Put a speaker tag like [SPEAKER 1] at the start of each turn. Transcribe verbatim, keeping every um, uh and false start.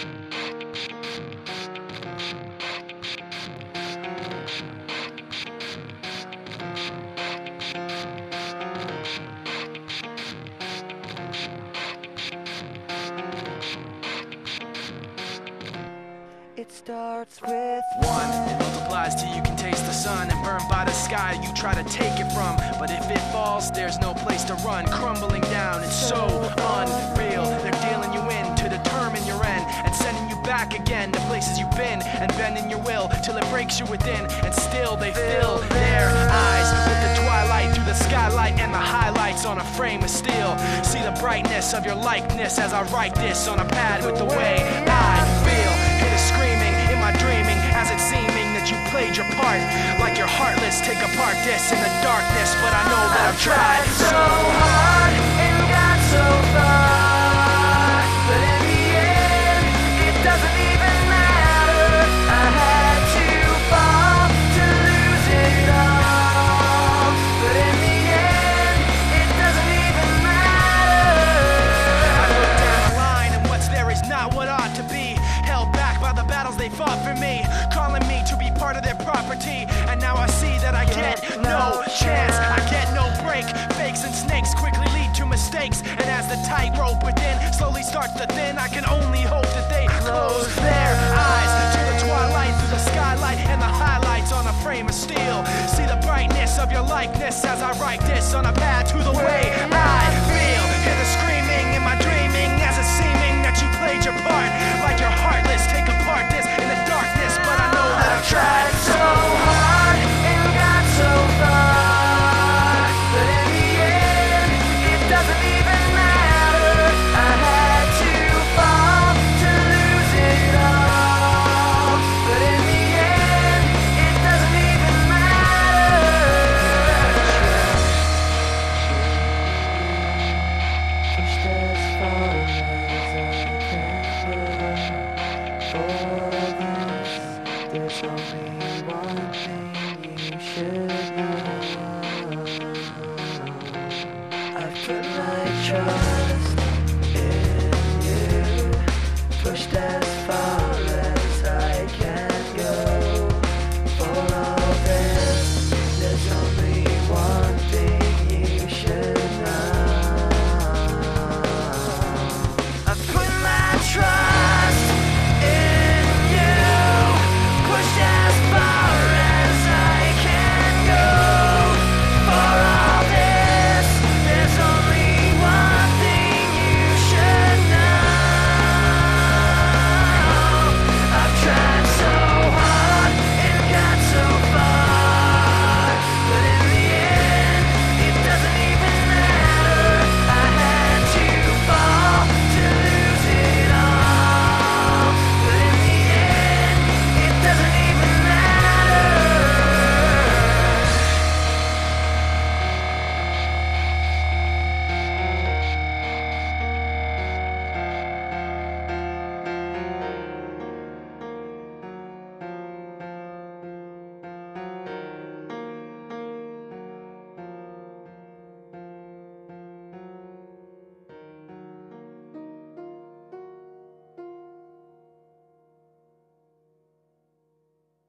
[SPEAKER 1] It starts with
[SPEAKER 2] one. It multiplies till you can taste the sun, and burned by the sky you try to take it from. But if it falls, there's no place to run. Crumbling down, it's so unreal. They're dealing you in to determine your end, and sending you back again to places you've been, and bending your will till it breaks you within. And still they fill their eyes with the twilight through the skylight and the highlights on a frame of steel. See the brightness of your likeness as I write this on a pad with the way I feel. Hear the screaming in my dreaming as it's seeming that you played your part. Like you're heartless, take apart this in the darkness, but I know that I've tried so hard and got so far, but in the end it doesn't even matter. I had to fall to lose it all, but in the end it doesn't even matter. I look down the line and what's there is not what ought to be. Held back by the battles they fought for me, calling me to be part of their property. And now I see that I get no chance, I get no break. Fakes and snakes quickly lead to mistakes, and as the tightrope within slowly starts to thin, I can only hope that they close their eyes to the twilight through the skylight and the highlights on a frame of steel. See the brightness of your likeness as I write this on a pad to the way I feel. Hear the